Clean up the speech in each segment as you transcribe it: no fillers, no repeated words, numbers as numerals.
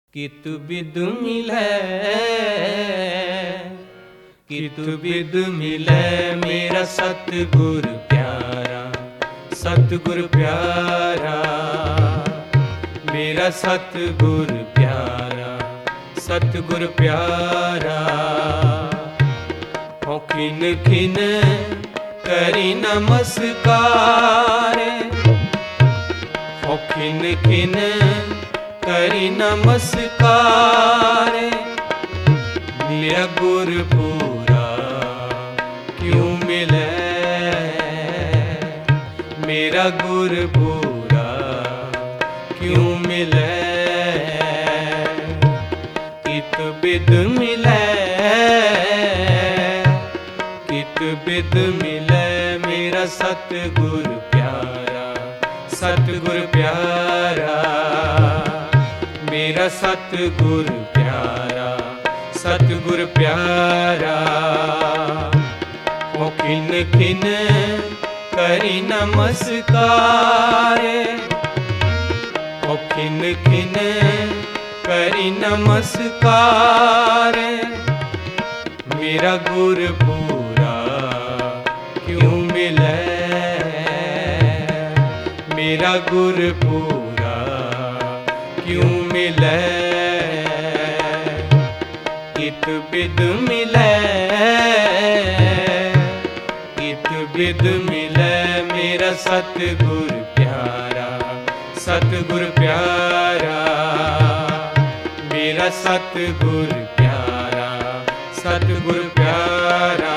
कितु बिदु मिलै, कितु बिदु मिलै मेरा सतगुर प्यारा, सतगुर प्यारा, मेरा सतगुर प्यारा, सतगुर प्यारा। हो खिन खिन करी नमस्कार, हो खिन खिन करी नमस्कार। मेरा गुर पूरा क्यों मिले, मेरा गुर पूरा क्यों मिले। कित बिद मिले, कित बिद मिले मेरा सतगुर प्यारा, सतगुर प्यारा, मेरा सतगुर प्यारा, सतगुर प्यारा। ओ खिन खिन करी नमस्कार, ओ खिन खिन करी नमस्कार। मेरा गुर पूरा क्यों मिले, मेरा गुर पूरा क्यों मिले। कित बिद मिले, कित बिद मिले मेरा सतगुर प्यारा, सतगुर प्यारा, मेरा सतगुर प्यारा, सतगुर प्यारा।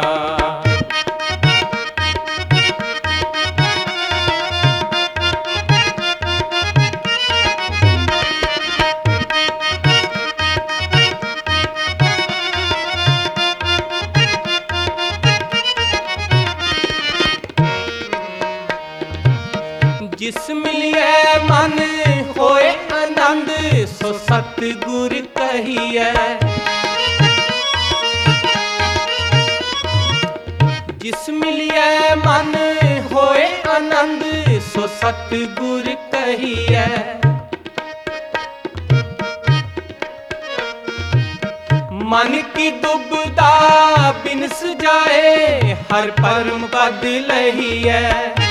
जिस मिलिए मन होए आनंद, सो सतगुर कहिए। जिस मिलिए मन होए आनंद, सो सतगुर कहिए। मन की दुबदा बिनस जाए, हर परम पद लहिए।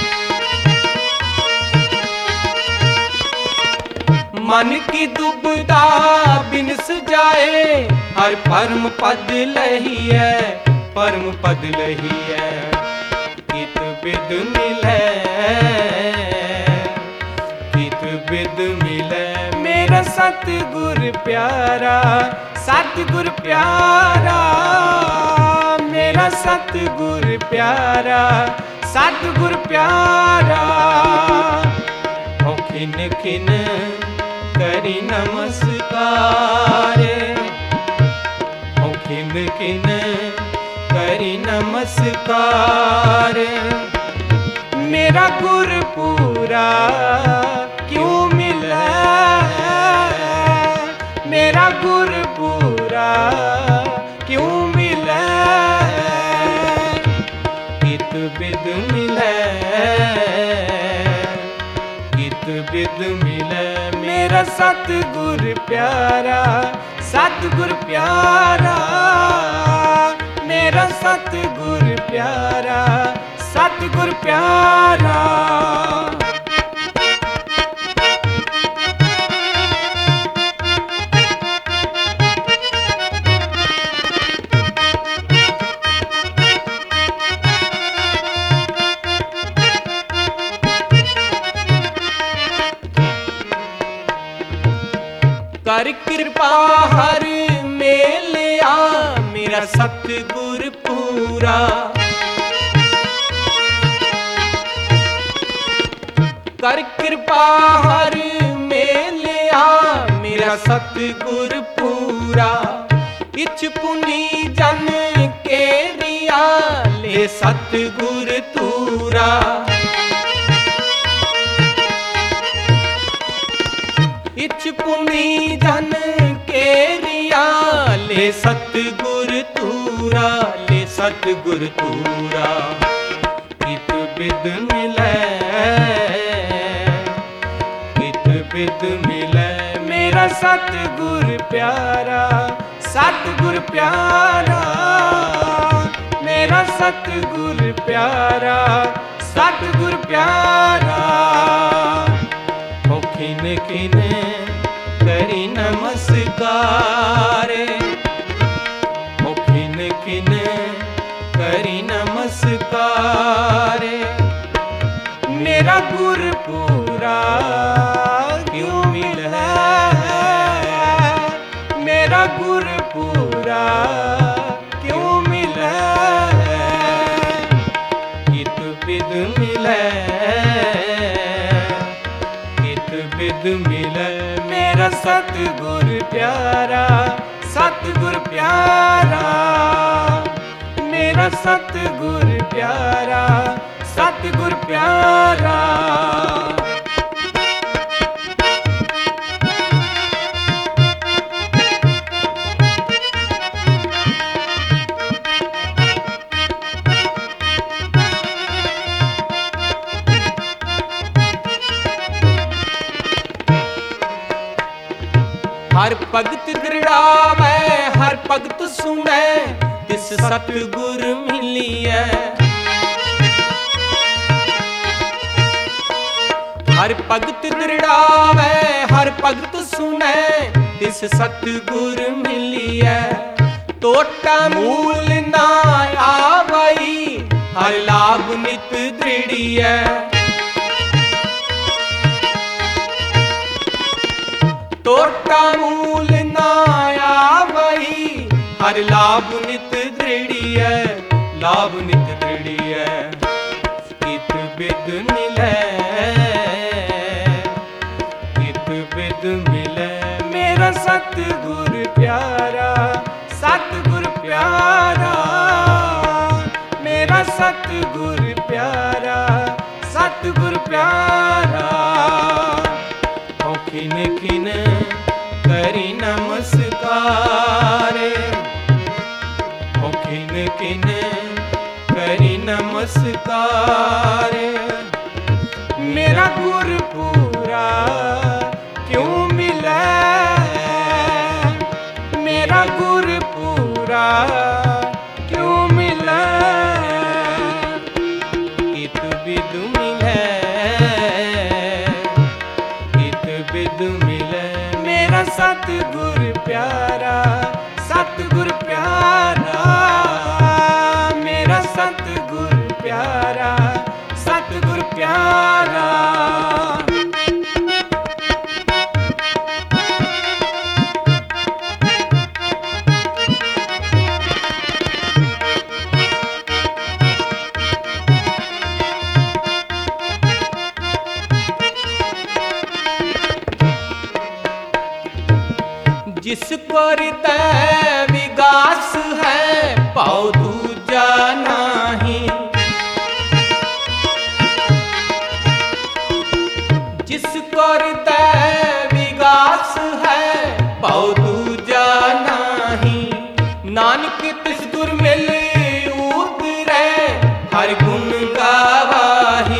मन की दुबदा बिनस जाए, हर परम पद लहिए, परम पद लहिए। कित बिद मिले, कित बिद मिले मेरा सतगुर प्यारा, सतगुर प्यारा, मेरा सतगुर प्यारा, सतगुर प्यारा। हो खिन खिन करी नमस्कार, हो खिन खिन करी नमस्कार। मेरा गुर पूरा क्यों मिले, मेरा गुर पूरा क्यों मिले। कित बिद मिले, कित बिद मिले मेरा सतगुर प्यारा, सतगुर प्यारा, मेरा सतगुर प्यारा, सतगुर प्यारा। कर कृपा हर मेलिया मेरा सतगुर पूरा। कर कृपा हर मेलिया मेरा सतगुर पूरा। इछ पुनी जन के रिया ले सतगुर तूरा। इछ पुनी जन के रिया ले सतगुर तूरा, ले सतगुर तूरा। कित बिद मिले, कित बिद मिले मेरा सतगुर प्यारा, सतगुर प्यारा, मेरा सतगुर प्यारा, सतगुर प्यारा। ओ खिन खिन करी नमस्कार, ओ खिन खिन करी नमस्कार। मेरा गुर पूरा क्यों मिला, मेरा गुर पूरा क्यों मिला। कित बिद मिले, कित बिद मिले। मेरा सतगुर प्यारा, सतगुर प्यारा, मेरा सतगुर प्यारा, सतगुर प्यारा। हर भगत दृढ़ावै, हर भगत सुनै, तिस सतगुर मिलियै। हर भगत दृढ़ावै, हर भगत सुनै, तिस सतगुर मिलियै। तोटा मूल ना आवई, हर लाभ नित दृढ़ियै। तोटा मूल ना आवई, हर लाभ नित दृढ़ियै, लाभ नित दृढ़ियै। कित बिद मिलै, कित बिद मिलै। मेरा सतगुर प्यारा, सतगुर प्यारा, मेरा सतगुर प्यारा, सतगुर प्यारा। ओ खिन खिन करी नमस्कार, ओ खिन खिन करी नमस्कार। मेरा गुर पूरा क्यों मिला, मेरा गुर पूरा क्यों मिला। कित बिद मिलै, कित बिद मिलै। मेरा सतगुर प्यारा, सतगुर प्यारा, मेरा सतगुर प्यारा, सतगुर प्यारा। जिस पर तै विगास है, पाओ दूजा नाही। जिस पर तै विगास है, पाओ दूजा नाही। नानक तिस गुर मिल उतरै, हर गुण गावाही।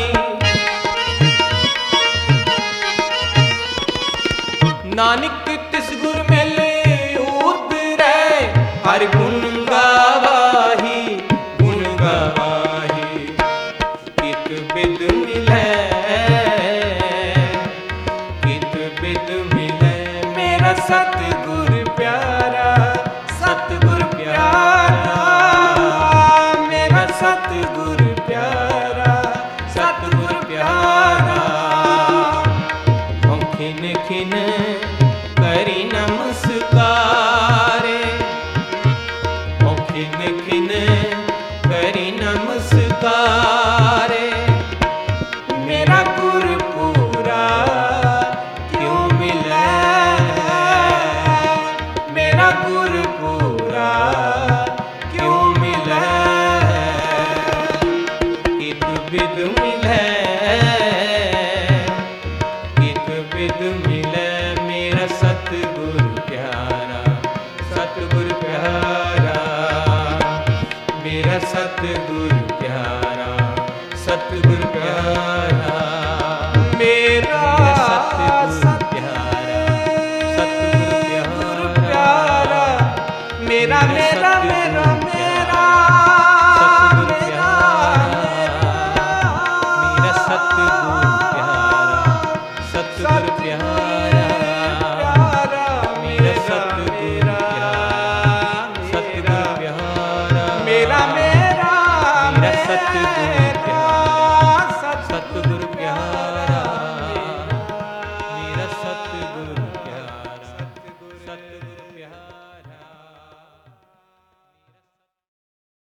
नानक तिस गुर मिल उतरै, हर गुण गावाही, गुण गावाही। कित बिद मिलै, कित बिद मिलै। मेरा सतगुर प्यारा, सतगुर प्यारा, मेरा सतगुर प्यारा, सतगुर प्यारा। ओ खिन खिन करी नमस्कार, ओ खिन खिन करी नमस्कार। मेरा गुर पूरा क्यों मिला, मेरा गुर पूरा क्यों मिला। कित बिद मिलै, कित बिद मिलै। मेरा सतगुर